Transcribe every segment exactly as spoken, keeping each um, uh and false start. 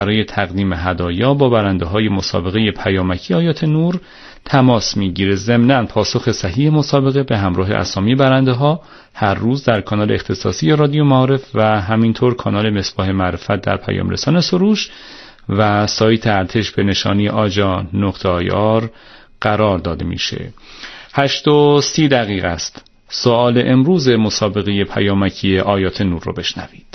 برای تقدیم هدایا با برنده های مسابقه پیامکی آیات نور تماس میگیره. ضمناً پاسخ صحیح مسابقه به همراه اسامی برنده ها هر روز در کانال اختصاصی رادیو معارف و همینطور کانال مصباح معرفت در پیام رسان سروش و سایت ارتش به نشانی آجا نقطه آی آر قرار داده میشه. هشت و سی دقیقه است. سوال امروز مسابقه پیامکی آیات نور رو بشنوید.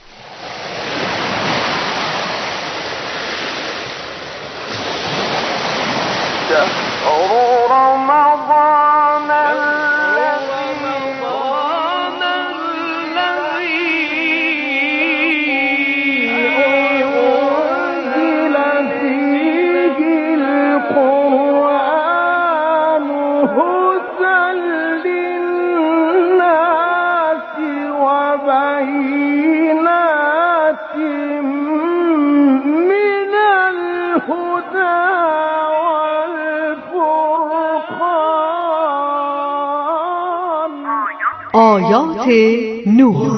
آیات نور.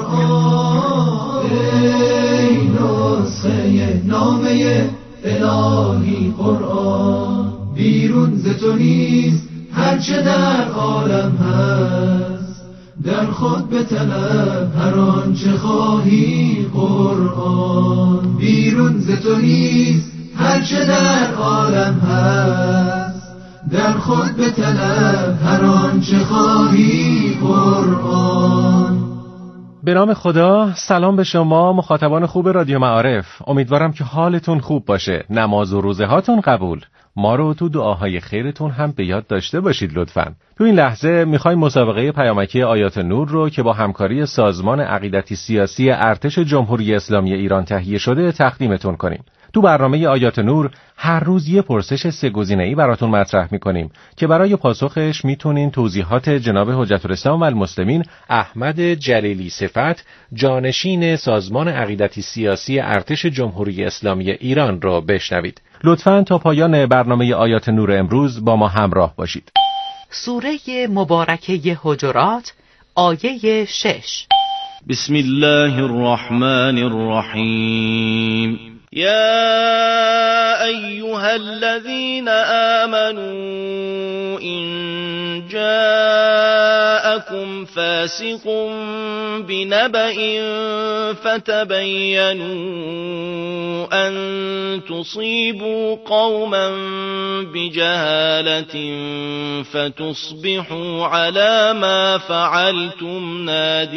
ای نسخه نامه الهی قرآن، بیرون ز تو نیست هرچه در عالم هست، در خود بطلب هر آنچه خواهی قرآن. بیرون ز تو نیست هرچه در عالم هست، در خود بطلب هر آنچه خواهی قرآن. به نام خدا. سلام به شما مخاطبان خوب رادیو معارف. امیدوارم که حالتون خوب باشه، نماز و روزه هاتون قبول. ما رو تو دعاهای خیرتون هم به یاد داشته باشید لطفاً. تو این لحظه میخوایم مسابقه پیامکی آیات نور رو که با همکاری سازمان عقیدتی سیاسی ارتش جمهوری اسلامی ایران تهیه شده تقدیمتون کنیم. تو برنامه آیات نور هر روز یه پرسش سه گزینه‌ای براتون مطرح می‌کنیم که برای پاسخش میتونین توضیحات جناب حجت الاسلام و المسلمین احمد جلیلی صفت، جانشین سازمان عقیدتی سیاسی ارتش جمهوری اسلامی ایران رو بشنوید. لطفاً تا پایان برنامه آیات نور امروز با ما همراه باشید. سوره مبارکه حجرات آیه شش. بسم الله الرحمن الرحیم. يا أيها الذين آمنوا إن جاءكم فاسق بنبأ فتبينوا أن تصيبوا قوما بجهالة فتصبحوا على ما فعلتم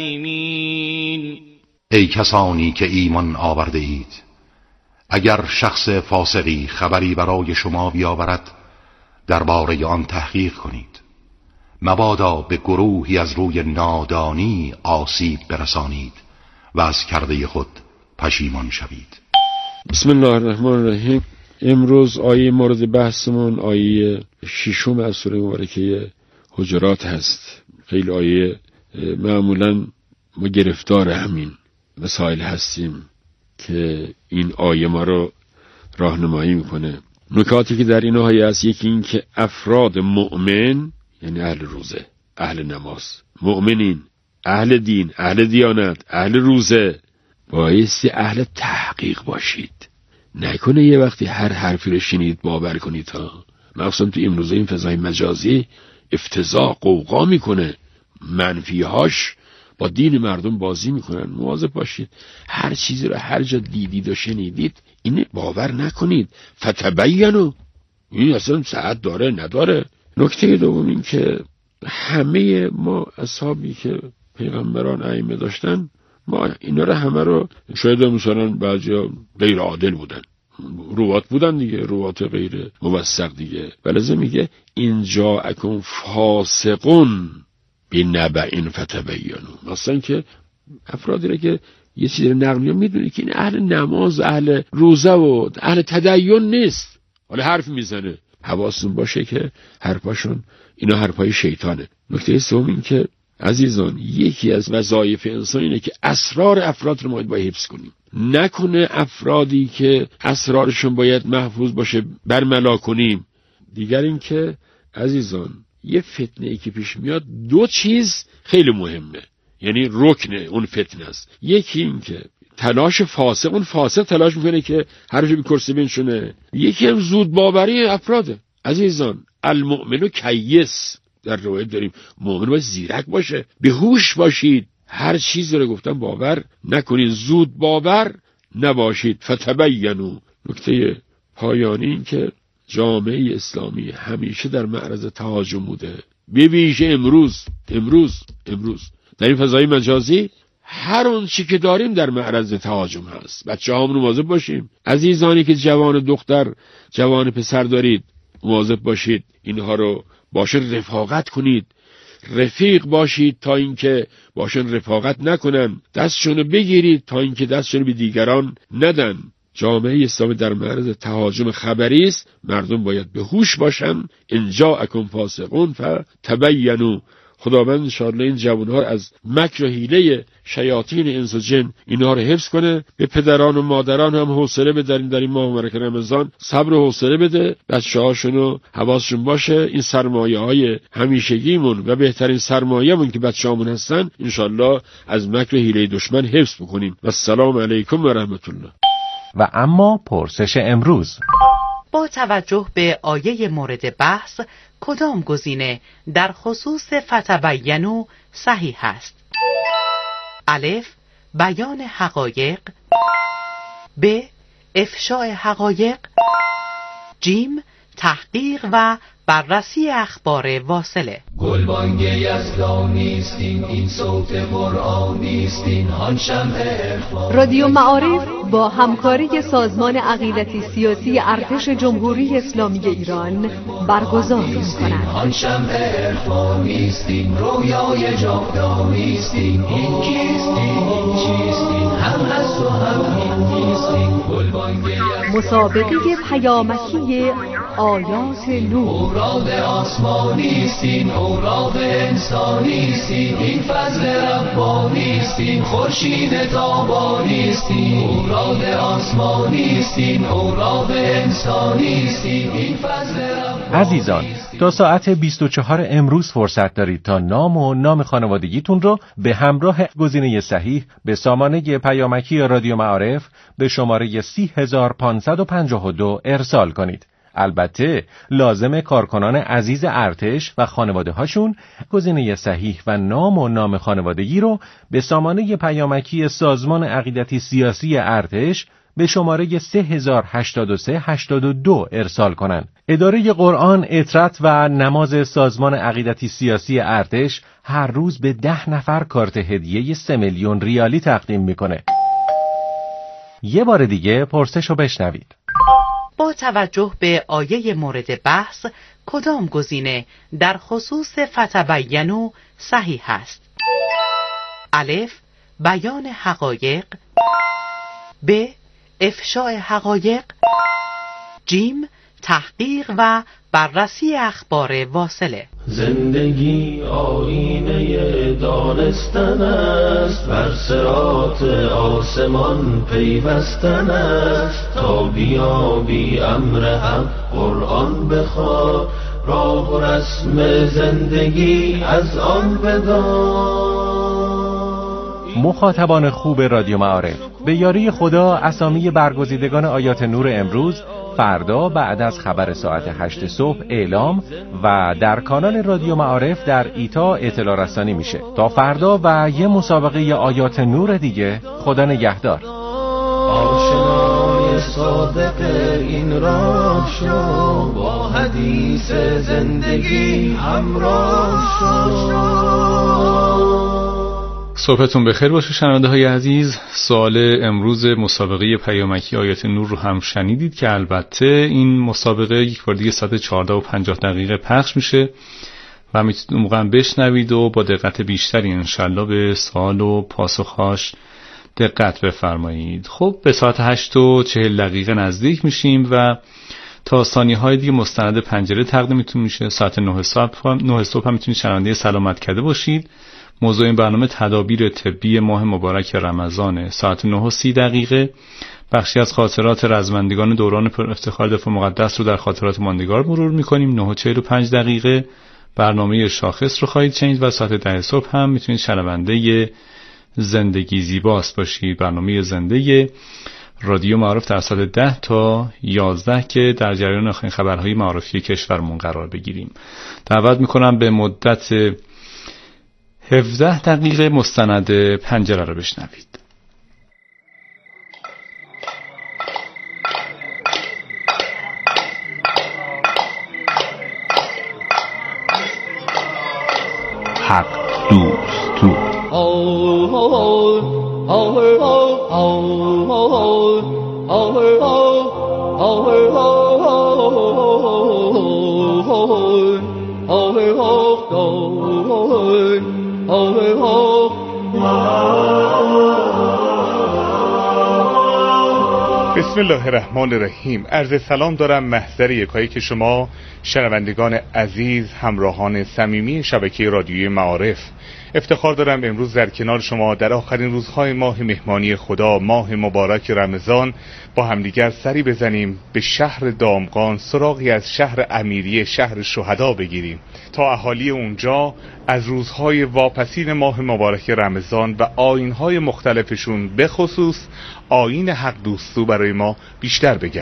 نادمين. ای کسانی که ایمان آورده اید، اگر شخص فاسقی خبری برای شما بیاورد درباره آن تحقیق کنید، مبادا به گروهی از روی نادانی آسیب برسانید و از کرده خود پشیمان شوید. بسم الله الرحمن الرحیم. امروز آیه مورد بحثمون آیه ششم از سوره مبارکه حجرات هست. خیلی آیه معمولا ما گرفتار همین مسائل هستیم که این آیه ما رو راهنمایی میکنه. نکاتی که در این آیه هست، یکی این که افراد مؤمن یعنی اهل روزه، اهل نماز، مؤمنین، اهل دین، اهل دیانت، اهل روزه، بایستی اهل تحقیق باشید. نکنه یه وقتی هر حرفی رو شنید باور کنید ها. مخصوصا تو امروزه این فضای مجازی افتضاح قوقا میکنه، منفیهاش با دین مردم بازی میکنن. مواظب باشید، هر چیزی رو هر جا دیدید و شنیدید اینه باور نکنید. فتبینوا، این اصلا صحت داره نداره. نکته دوم این که همه ما اصحابی که پیغمبران ائمه داشتن، ما اینا رو همه رو شاید مثلا بعضیا غیر عادل بودن، روات بودن دیگه، روات غیر موثق دیگه. ولذا میگه این جاءکم فاسقون بنبأ فتبینوا، مثلا که افرادی رو که یه چیزی رو نقل میکنه میدونه که این اهل نماز، اهل روزه و اهل تدین نیست، حالا حرف میزنه. حواستون باشه که حرفاشون اینا حرفای شیطانه. نکته سوم این که عزیزان، یکی از وظایف انسان اینه که اسرار افراد رو ما باید حفظ کنیم. نکنه افرادی که اسرارشون باید محفوظ باشه برملا کنیم. دیگر این که عزیزان، یه فتنه‌ای که پیش میاد دو چیز خیلی مهمه، یعنی رکن اون فتنه است. یکی این که تلاش فاسق، اون فاسق تلاش میکنه که حرفی به کرسی بنشونه. یکی هم زود باوری افراده. عزیزان، المؤمن کیس در روایت داریم، مؤمن باید زیرک باشه، به هوش باشید، هر چیزی رو گفتم باور نکنید، زود باور نباشید. فتبینوا. نکته پایانی این که جامعه اسلامی همیشه در معرض تهاجم بوده، به ویژه امروز امروز امروز در این فضای مجازی هر اون چی که داریم در معرض تهاجم هست. بچه هامون مواظب باشیم. عزیزانی که جوان دختر جوان پسر دارید مواظب باشید، اینها رو باشن رفاقت کنید، رفیق باشید تا اینکه باشن رفاقت نکنن، دستشونو بگیرید تا اینکه دستشونو به دیگران ندن. جامعه اسلامی در معرض تهاجم خبری است، مردم باید به هوش باشن. ان جاءکم فاسقون فتبینوا. خداوند انشاءالله این جوانها از مکر و حیله شیاطین انس و جن اینها رو حفظ کنه. به پدران و مادران هم حوصله بده، در این ماه مبارک رمضان صبر و حوصله بده، بچه‌هاشونو حواسشون باشه. این سرمایه‌های همیشگیمون و بهترین سرمایه‌مون که بچه‌هامون هستن انشاءالله از مکر و حیله دشمن حفظ بکنیم. و السلام علیکم و رحمت الله. و اما پرسش امروز: با توجه به آیه مورد بحث کدام گزینه در خصوص فتبینوا صحیح است؟ الف، بیان حقایق. ب، افشاء حقایق. جیم، تحقیق و بررسی اخبار واصله. گلبانگ یزدانیستین، این صوت قرآنیستین، هان شمع اخبار. رادیو معارف با همکاری سازمان عقیدتی سیاسی ارتش جمهوری اسلامی ایران برگزار می‌کند. هان شمع اخباریستین، رویای جاودانیستین، این کیستین، این چیستین، هم هست و هم نیستین. گلبانگ مسابقه پیامکی آیات نور. اوراق آسمانیستین، اوراق انسانیستین، این فضل ربانیستین، خورشید تابانیستین. اوراق آسمانیستین، اوراق انسانیستین، این فضل ربانیستین. عزیزان، تا ساعت بیست و چهار امروز فرصت دارید تا نام و نام خانوادگیتون رو به همراه گزینه صحیح به سامانه پیامکی رادیو معارف به شماره سی هزار و پانصد و پنجاه و دو ارسال کنید. البته لازم کارکنان عزیز ارتش و خانواده هاشون گزینه صحیح و نام و نام خانوادگی رو به سامانه پیامکی سازمان عقیدتی سیاسی ارتش به شماره سه هزار و هشتاد و سه هشتاد و دو ارسال کنند. اداره قرآن، اطرت و نماز سازمان عقیدتی سیاسی ارتش هر روز به ده نفر کارت هدیه سه میلیون ریالی تقدیم میکنه. یه بار دیگه پرسشو بشنوید. با توجه به آیه مورد بحث کدام گزینه در خصوص فتبینوا صحیح است؟ الف، بیان حقایق. ب، افشاء حقایق. جیم، تحقیق و بررسی اخبار واصله. زندگی آینه دانستن است، بر صراط آسمان پیوستن است. تا بیابی امر حق قرآن بخواه، راه و رسم زندگی از آن بدان. مخاطبان خوب رادیو معارف، به یاری خدا اسامی برگزیدگان آیات نور امروز فردا بعد از خبر ساعت هشت صبح اعلام و در کانال رادیو معارف در ایتا اطلاع رسانی میشه. تا فردا و یه مسابقه آیات نور دیگه، خدا نگهدار. آشنای صادق این راه شو، با حدیث زندگی همراه شو. صبحتون بخیر باشه شنونده های عزیز. سوال امروز مسابقه پیامکی آیات نور رو هم شنیدید که البته این مسابقه یک بار دیگه ساعت چهارده و پنجاه دقیقه پخش میشه و میتونید اون موقع بشنوید و با دقت بیشتری انشالله به سوال و پاسخهاش دقت بفرمایید. خب به ساعت هشت و چهل دقیقه نزدیک میشیم و تا ثانیه های دیگه مستند پنجره تقدیمتون میشه. ساعت نه صبح نه صبح هم میتونید شنونده سلامت کرده باشید. موضوع این برنامه تدابیر طبی ماه مبارک رمضانه. ساعت نه و سی دقیقه بخشی از خاطرات رزمندگان دوران پر افتخار دفاع مقدس رو در خاطرات ماندگار مرور میکنیم. نه و چهل و پنج دقیقه برنامه شاخص رو خواهید شنید و ساعت ده صبح هم میتونید شنونده زندگی زیباست باشید. برنامه زنده رادیو معارف در ساعت ده تا یازده که در جریان آخرین خبرهای معارفی کشورمون قرار بگیریم. دعوت میکنم به مدت هفده دقیقه مستند پنجره رو بشنوید. حق دوست تو بسم الله الرحمن الرحیم. عرض سلام دارم محضر یکایی که شما شنوندگان عزیز، همراهان صمیمی شبکه رادیوی معارف. افتخار دارم امروز در کنار شما در آخرین روزهای ماه مهمانی خدا، ماه مبارک رمضان، با همدیگر سری بزنیم به شهر دامغان، سراغی از شهر امیریه، شهر شهدا بگیریم تا اهالی اونجا از روزهای واپسین ماه مبارک رمضان و آیین‌های مختلفشون، به خصوص آیین حق دوستو، برای ما بیشتر بگن.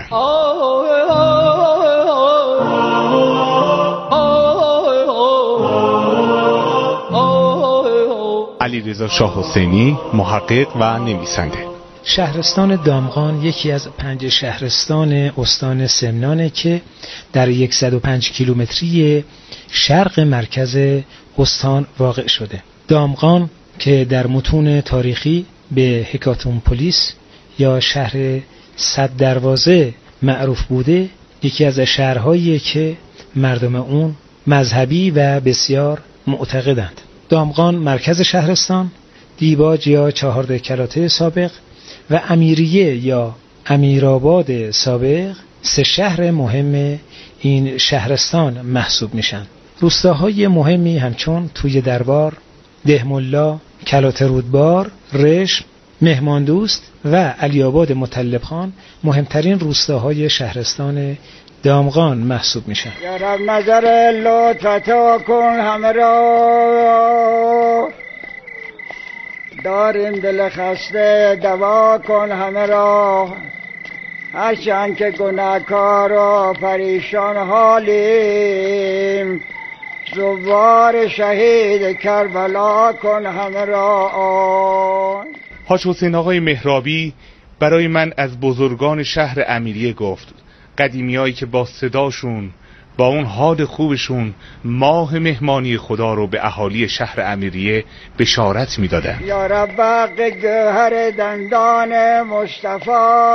علیرضا شاه حسینی، محقق و نویسنده. شهرستان دامغان یکی از پنج شهرستان استان سمنانه که در صد و پنج کیلومتری شرق مرکز استان واقع شده. دامغان که در متون تاریخی به هکاتومپولیس یا شهر صد دروازه معروف بوده، یکی از شهرهایی که مردم اون مذهبی و بسیار معتقدند. دامغان مرکز شهرستان، دیباج یا چهارده کلاته سابق و امیریه یا امیرآباد سابق سه شهر مهم این شهرستان محسوب میشن. روستاهای مهمی همچون توی دربار، دهملا، کلات رودبار، رشم، مهماندوست و علی‌آباد مطلب خان مهمترین روستاهای شهرستان دامغان محسوب میشن. یا رب نظر لطفتا کن همه را، داریم دل خسته دوا کن همه را، هرچند که گناهکار و پریشان حالیم، زوار شهید کربلا کن همه را. حاج حسین آقای مهرابی برای من از بزرگان شهر امیریه گفت، قدیمیایی که با صداشون، با اون حال خوبشون ماه مهمانی خدا رو به اهالی شهر امیریه بشارت میدادن. یا رب حق گوهر دندان مصطفی،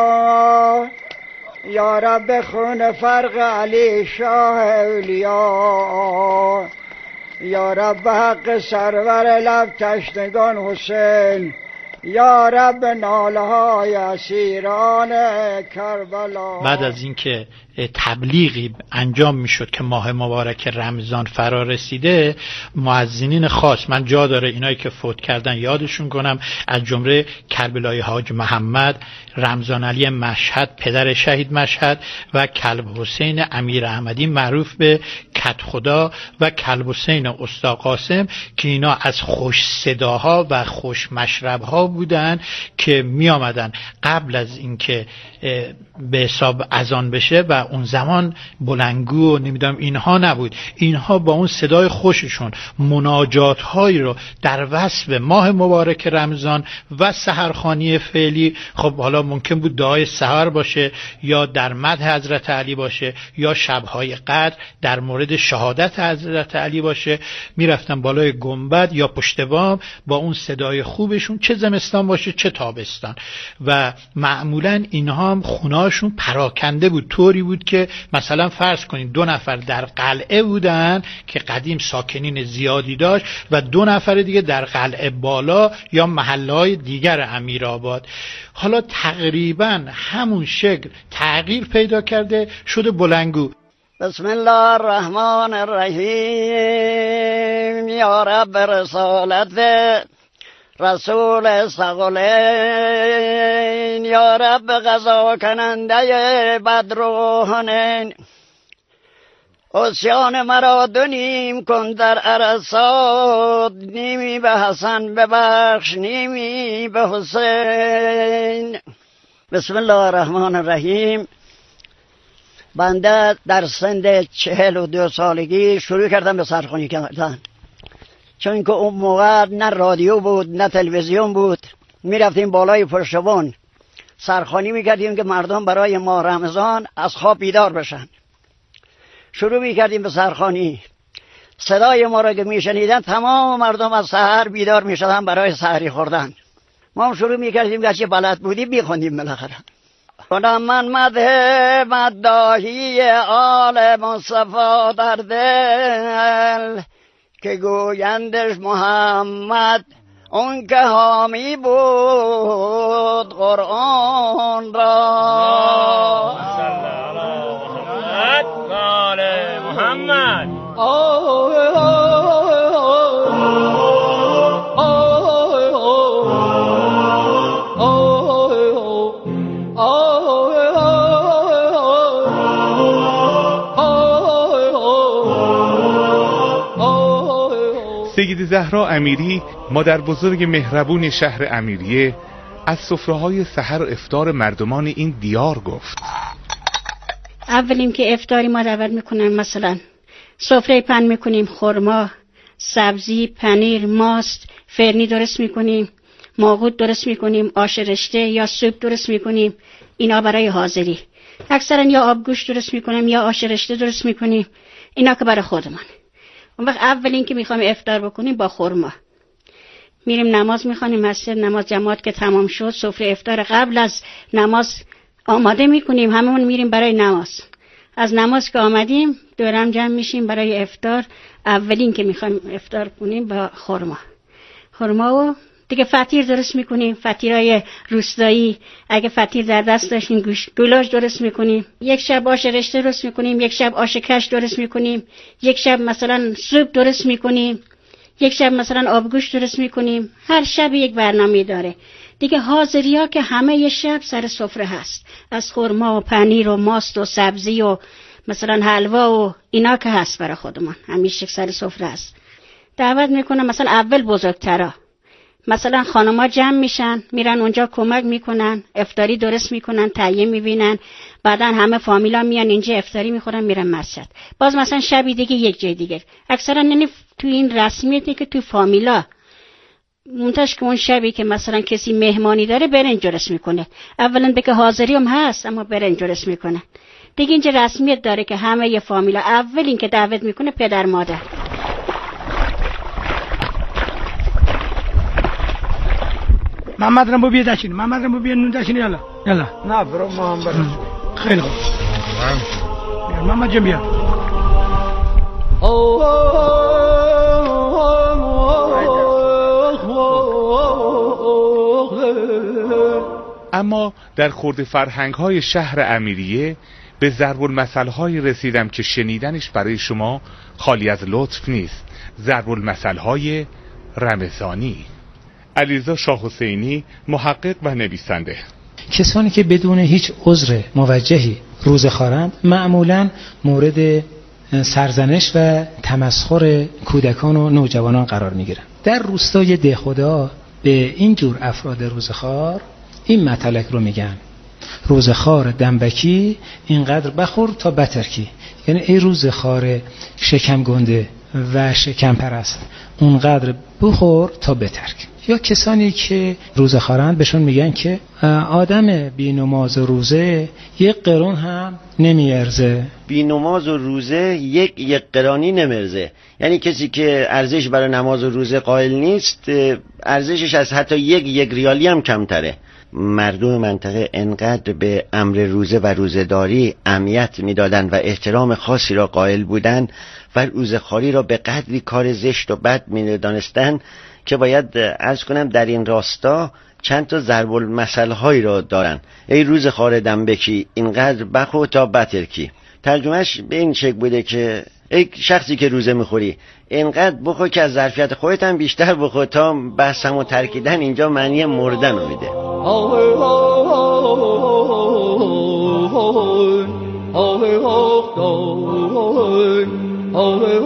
یا رب خون فرق علی شاه اولیا، یا رب حق سرور لب تشنگان حسین، یا رب ناله های اسیران کربلا. بعد از اینکه تبلیغی انجام میشد که ماه مبارک رمضان فرا رسیده، مؤذنین خاص، من جا داره اینایی که فوت کردن یادشون کنم، از جمله کربلای حاج محمد، رمضان علی مشهد پدر شهید مشهد و کلب حسین امیر احمدی معروف به کت خدا و کلب حسین استا قاسم که اینا از خوش صداها و خوش مشربها بودن که می آمدن قبل از اینکه به حساب اذان بشه و اون زمان بلنگو و نمیدونم اینها نبود، اینها با اون صدای خوششون مناجات هایی رو در وصف ماه مبارک رمضان و سحرخوانی فعلی، خب حالا ممکن بود دعای سحر باشه یا در مدح حضرت علی باشه یا شبهای قدر در مورد شهادت حضرت علی باشه، میرفتن بالای گنبد یا پشت بام با اون صدای خوبشون، چه زمستان باشه چه تابستان، و معمولا اینها هم خونهاشون پراکنده بود، طوری بود که مثلا فرض کنید دو نفر در قلعه بودن که قدیم ساکنین زیادی داشت و دو نفر دیگه در قلعه بالا یا محله‌های دیگر امیرآباد. حالا تقریبا همون شکل تغییر پیدا کرده شده بلنگو. بسم الله الرحمن الرحیم. یا رب رسالت رسول ثقلین، یا رب قضا کننده بدروحنین، آسیان مرا دو نیم کن در عرصات، نیمی به حسن ببخش نیمی به حسین. بسم الله الرحمن الرحیم. بنده در سن چهل و دو سالگی شروع کردم به سرخوانی کردن، چون که اون موقع نه رادیو بود نه تلویزیون بود. می رفتیم بالای پشتبان سرخوانی می کردیم که مردم برای ماه رمضان از خواب بیدار بشن. شروع می کردیم به سرخوانی. صدای ما را که می شنیدن تمام مردم از سحر بیدار می شدن برای سحری خوردن. ما هم شروع می کردیم که چه بلد بودیم می خوندیم بالاخره. کنم من مده مداحی آل مصطفی در دل، که گویندش محمد اون که حامی بود قرآن را. محمد سید زهرا امیری، مادر بزرگ مهربون شهر امیریه، از سفره‌های سحر و افطار مردمان این دیار گفت: اولیم که افطاری ما دعوت میکنن، مثلا سفره پهن میکنیم، خرما، سبزی، پنیر، ماست، فرنی درست میکنیم، ماغوت درست میکنیم، آش رشته یا سوپ درست میکنیم. اینا برای حاضری. اکثرا یا آبگوشت درست میکنیم یا آش رشته درست میکنیم. اینا که برای خودمان. اون وقت اولین که میخوایم افطار بکنیم با خرما میریم نماز میخوانیم مسجد. نماز جماعت که تمام شد، سفره افطار قبل از نماز آماده میکنیم، هممون میریم برای نماز. از نماز که آمدیم دورم جمع میشیم برای افطار. اولین که میخوایم افطار کنیم با خرما خرما و دیگه فطیر درست میکنیم، فطیرای روستایی. اگه فطیر در دست داشتیم گولاش درست میکنیم. یک شب آش رشته درست میکنیم، یک شب آش کش درست میکنیم، یک شب مثلا سوپ درست میکنیم، یک شب مثلا آبگوشت درست میکنیم. هر شب یک برنامه داره دیگه. حاضری ها که همه یه شب سر سفره هست، از خرما و پنیر و ماست و سبزی و مثلا حلوا و اینا که هست برای خودمان، همیشه سر سفره هست. دعوت میکنم مثلا اول بزرگترا، مثلا خانما جمع میشن میرن اونجا کمک میکنن، افطاری درست میکنن، تهیه میبینن. بعدا همه فامیلا میان اینجا افطاری میخورن میرن مسجد. باز مثلا شبی دیگه یک جای دیگه. اکثرا یعنی تو این رسمیته که تو فامیلا منتش که اون شبی که مثلا کسی مهمانی داره برنج درست میکنه. اولا بگه حاضری هم هست اما برنج درست میکنه دیگه. اینجا رسمیت داره که همه ی فامیلا اولین که دعوت میکنه پدر مادر. محمد رمو بیا داشتین، محمد رمو بیا نون داشتین. یالا یالا. نه برو ما هم برو. خیلی خوب. محمد جان بیا. اما در خورد فرهنگ‌های شهر امیریه به ضرب المثل‌های رسیدم که شنیدنش برای شما خالی از لطف نیست. ضرب المثل‌های رمضانی. علیرضا شاه حسینی، محقق و نویسنده: کسانی که بدون هیچ عذر موجهی روزه خورند معمولاً مورد سرزنش و تمسخر کودکان و نوجوانان قرار میگیرند. در روستای دهخدا به این جور افراد روزه‌خوار این مطلق رو میگن: روزه‌خوار دنبکی اینقدر بخور تا بترکی. یعنی ای روزه‌خوار شکم گنده و شکم پرست، اونقدر بخور تا بترک. یا کسانی که روزه خورند بهشون میگن که آدم بی نماز و روزه یک قرون هم نمیارزه. بی نماز و روزه یک یک قرانی نمیارزه، یعنی کسی که ارزش برای نماز و روزه قائل نیست، ارزشش از حتی یک یک ریالی هم کمتره. مردم منطقه انقدر به امر روزه و روزه‌داری اهمیت میدادن و احترام خاصی را قائل بودن و روزه‌خواری را به قدری کار زشت و بد می‌دانستند که باید عرض کنم در این راستا چند تا ضرب المثل هایی را دارن. ای روزه‌خوار دنبکی اینقدر بخور تا بترکی. ترجمهش به این شکل بوده که ای شخصی که روزه میخوری اینقدر بخور که از ظرفیت خودت هم بیشتر بخور تا بحثم و ترکیدن اینجا معنی مردن رو میده. آه آه آه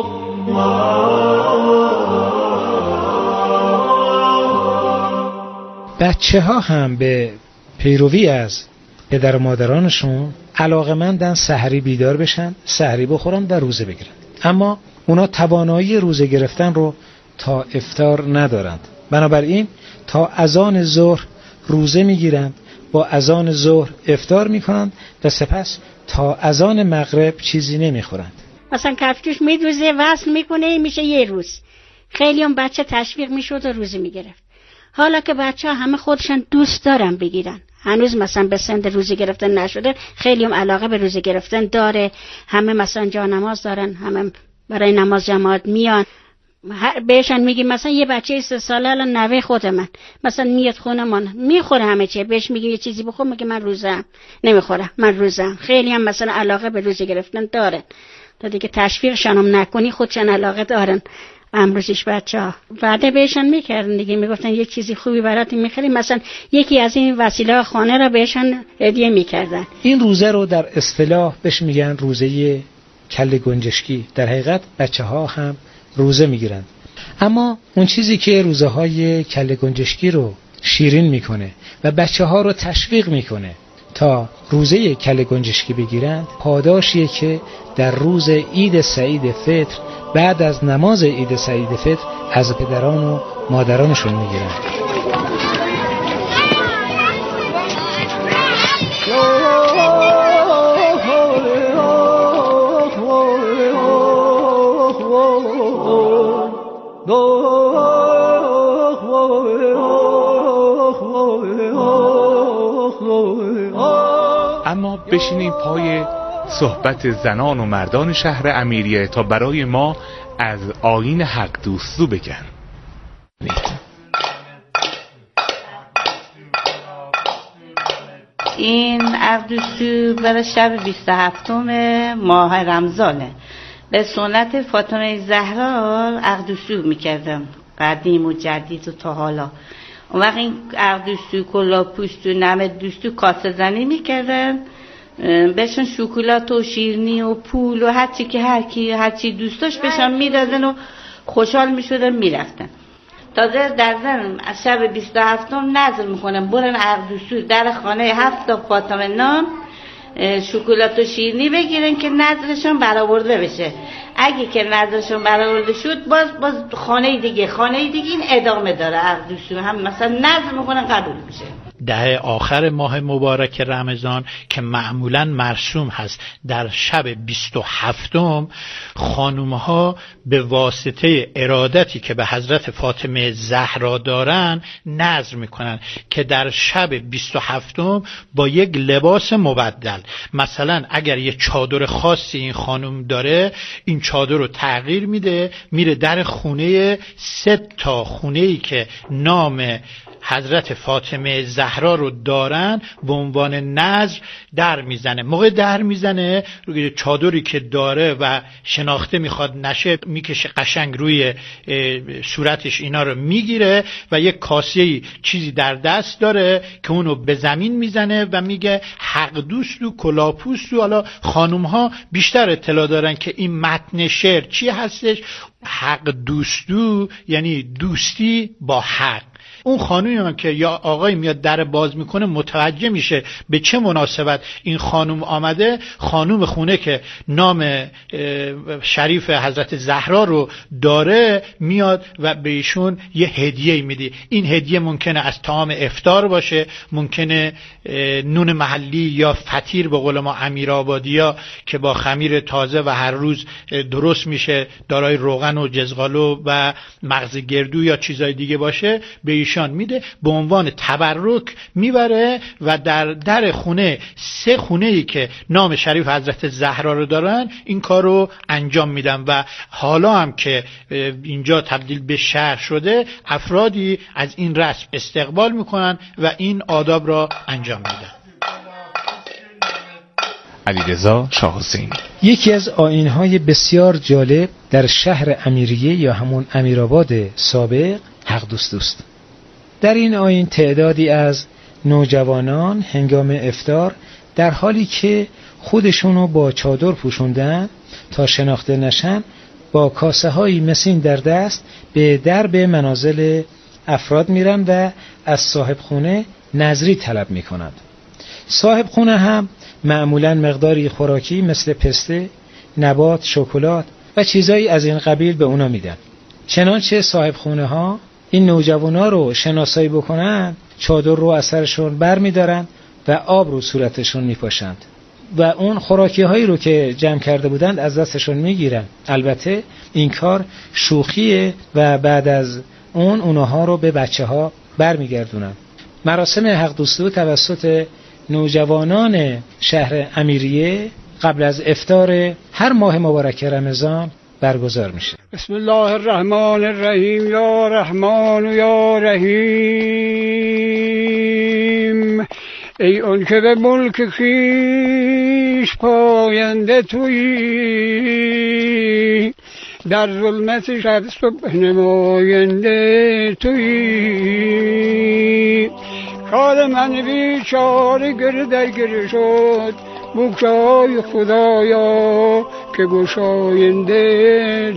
بچه ها هم به پیروی از پدر و مادرانشون علاقه‌مندن سحری بیدار بشن، سحری بخورن و روزه بگیرن، اما اونا توانایی روزه گرفتن رو تا افطار ندارند. بنابراین تا اذان ظهر روزه میگیرند، با اذان ظهر افطار میکنند و سپس تا اذان مغرب چیزی نمیخورند. مثلا کفکش میدوزه وصل میکنه میشه یه روز. خیلی هم بچه تشویق میشد و روزه میگرفت. حالا که بچه ها همه خودشان دوست دارن بگیرن، هنوز مثلا به سند روزه گرفتن نشده، خیلی هم علاقه به روزه گرفتن داره، همه مثلا جا نماز دارن، همه برای نماز جماعت میان. بهشان میگیم مثلا یه بچه سه ساله الان نوه خود من مثلا میاد خونه من میخوره همه چیه، بهش میگیم یه چیزی بخور میگه من روزم نمیخورم، من روزم. خیلی هم مثلا علاقه به روزه گرفتن دارن، تا دیگه تشویقشان هم نکنی خودشان علاقه دارن. امروزش بچه ها وعده بهشان میکردن دیگه، میگفتن یه چیزی خوبی برات میخریم، مثلا یکی از این وسیله خانه را بهشان هدیه میکردن. این روزه رو در اصطلاح بهش میگن روزه کله گنجشکی. در حقیقت بچه ها هم روزه میگیرند، اما اون چیزی که روزه های کله گنجشکی رو شیرین میکنه و بچه ها رو تشویق میکنه تا روزه کله گنجشکی بگیرند، پاداشیه که در روز عید سعید فطر بعد از نماز عید سعید فطر از پدران و مادرانشون میگیرند. اما بشینیم پای صحبت زنان و مردان شهر امیریه تا برای ما از آیین حق دوستو بگن. این حق دوستو برای شب بیست و هفتم ماه رمضانه. به سنت فاطمه زهرا حق دوستو میکردم، قدیم و جدید و تا حالا. اون وقت این حق دوستو کلا پوست و نمد دوستو کاسه زنی میکردن، بهشون شکلات و شیرنی و پول و هرچی که هر کی هرچی دوست داشت بهشون میدادن و خوشحال میشدن میرفتن. تازه در زن از شب بیست و هفتم نظر میکنن برن حق دوستو در خانه هفت تا فاطمه نام شکلات و شیرنی بگیرن که نظرشون برآورده بشه. اگه که نظرشون برآورده شد باز باز خانه دیگه خانه دیگه این ادامه داره. حق دوستو هم مثلا نظر میکنن قبول میشه. ده آخر ماه مبارک رمضان که معمولاً مرسوم هست در شب بیست و هفتم، خانومها به واسطه ارادتی که به حضرت فاطمه زهرا دارن نذر میکنن که در شب بیست و هفتم با یک لباس مبدل، مثلا اگر یه چادر خاصی این خانوم داره این چادر رو تغییر میده، میره در خونه سه تا خونه‌ای که نام حضرت فاطمه زهرا رو دارن به عنوان نذر در میزنه. موقع در میزنه روی چادری که داره و شناخته میخواد نشه میکشه قشنگ روی صورتش، اینا رو میگیره و یک کاسه چیزی در دست داره که اونو به زمین میزنه و میگه حق دوست و کلاپوست. و حالا خانوم ها بیشتر اطلاع دارن که این متن شعر چی هستش. حق دوستو یعنی دوستی با حق. اون خانومی هم که یا آقای میاد در باز میکنه متوجه میشه به چه مناسبت این خانوم آمده. خانوم خونه که نام شریف حضرت زهرا رو داره میاد و به ایشون یه هدیه میده. این هدیه ممکنه از طعام افطار باشه، ممکنه نون محلی یا فطیر به قول ما امیرآبادیا که با خمیر تازه و هر روز درست میشه، دارای روغن و جزغالو و مغز گردو یا چیزای دیگه باشه، به ایشان میده به عنوان تبرک میبره و در در خونه سه خونه‌ای که نام شریف حضرت زهرا رو دارن این کار رو انجام میدن. و حالا هم که اینجا تبدیل به شهر شده افرادی از این رسم استقبال میکنن و این آداب را انجام میدن. علیرضا شاه حسینی. یکی از آیین‌های بسیار جالب در شهر امیریه یا همون امیرآباد سابق حق دوست است. در این آیین تعدادی از نوجوانان هنگام افطار در حالی که خودشونو با چادر پوشوندن تا شناخته نشن، با کاسه های مسین در دست به درب منازل افراد میرن و از صاحب خونه نظری طلب میکنند. صاحب خونه هم معمولا مقداری خوراکی مثل پسته، نبات، شکلات و چیزایی از این قبیل به اونا میدن. چنانچه صاحب خونه ها این نوجوانا رو شناسایی بکنن، چادر رو از سرشون بر میدارن و آب رو صورتشون میپاشند و اون خوراکی هایی رو که جمع کرده بودند از دستشون میگیرن. البته این کار شوخیه و بعد از اون اونها رو به بچه ها بر میگردونن. مراسم حق دوستو توسط نوجوانان شهر امیریه قبل از افطار هر ماه مبارک رمضان برگزار میشه. بسم الله الرحمن الرحیم. یا رحمان و یا رحیم. ای اون که به ملک خویش پاینده تویی، در ظلمت شب صبح نماینده تویی. کار من بیچاره گر در گر شد، بگشای خدایا که گشاینده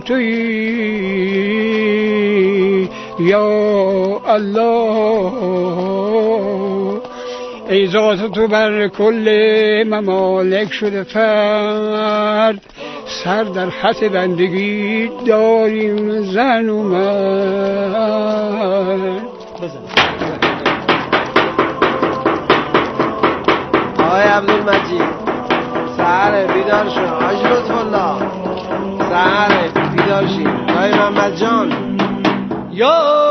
تویی. یا الله، ای ذات تو بر کل ممالک شده فرد، سر در خط بندگی داریم زن و مرد. آقای عبدالمجید سهره بیدار شو. حاج لطفالله سهره بیدار شید. آقای محمد جان یا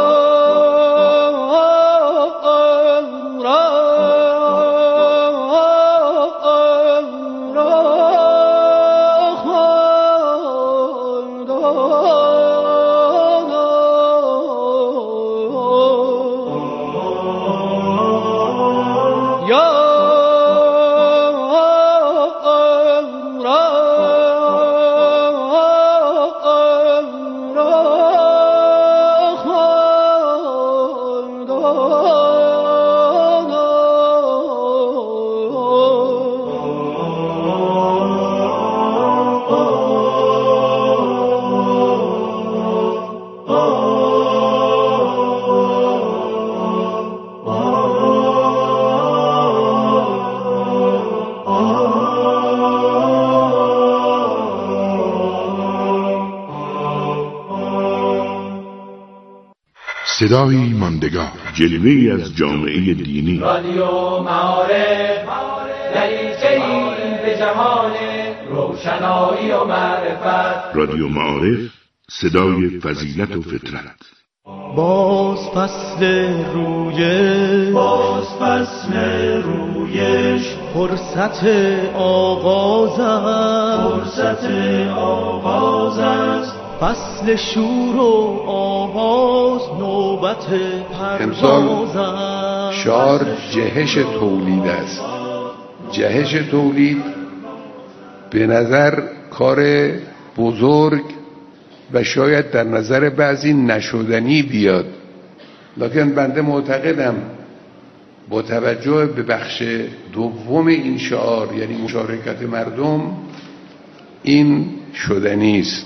صدایی ماندگار، جلوه‌ای از جامعه دینی. رادیو معارف دریچه‌ای به جهان روشنایی و معرفت. رادیو معارف، صدای فضیلت و فطرت. باز فصل رویش، باز فصل رویش، فرصت آغاز است، فرصت آغاز است. فصل شور و آواز نوبت پرواز است. شعار جهش تولید است. جهش تولید به نظر کار بزرگ و شاید در نظر بعضی نشدنی بیاد، لکن بنده معتقدم با توجه به بخش دوم این شعار، یعنی مشارکت مردم، این شدنی است.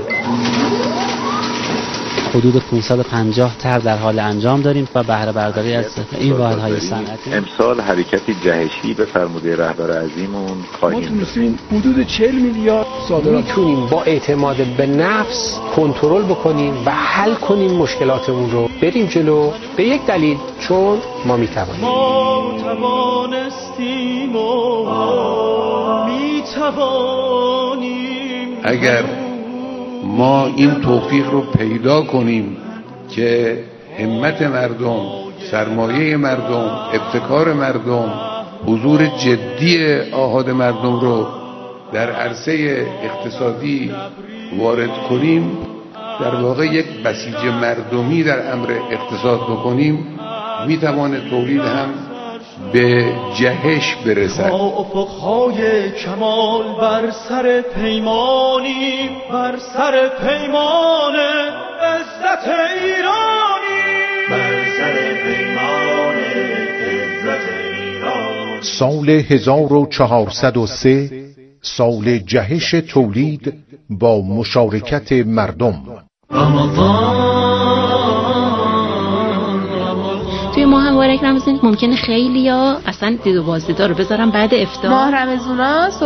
حدود پانصد و پنجاه طرح در حال انجام داریم و بهره برداری از این واحدهای صنعتی. امسال حرکتی جهشی به فرموده رهبر عظیمون خواهیم داشت. ما تونستیم حدود چهل میلیارد صادرات میتونیم با اعتماد به نفس کنترل بکنیم و حل کنیم مشکلاتمون رو، بریم جلو. به یک دلیل، چون ما میتوانیم. ما توانستیم و میتوانیم. اگر ما این توفیق رو پیدا کنیم که همت مردم، سرمایه مردم، ابتکار مردم، حضور جدی آحاد مردم رو در عرصه اقتصادی وارد کنیم، در واقع یک بسیج مردمی در امر اقتصاد بکنیم، میتواند تولید هم به جهش برسد. با افقهای کمال بر سر پیمانی، بر سر پیمان عزت ایرانی، بر سر پیمان عزت ایرانی. سال هزار و چهارصد و سه سال جهش تولید با مشارکت مردم. توی ماه مبارک رمضان ممکنه خیلی ها اصلا دید و بازدیدار رو بذارن بعد افطار. ماه رمضان